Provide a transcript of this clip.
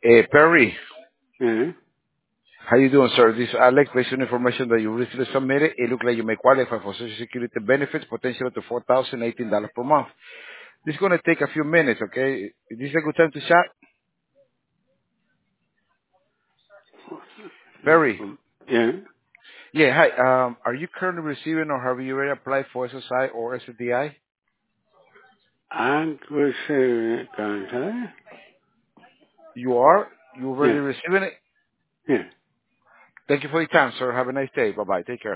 Perry, Yeah. how you doing, sir? This is Alex. Based on information that you recently submitted, it looks like you may qualify for Social Security benefits, potentially to $4,018 per month. This is going to take a few minutes, okay? Is this a good time to chat? Perry, Yeah. yeah, hi. Are you currently receiving or have you already applied for SSI or SDI? I'm receiving it, can't I? You are? You already Yeah. receiving it? Yeah. Thank you for your time, sir. Have a nice day. Bye-bye. Take care.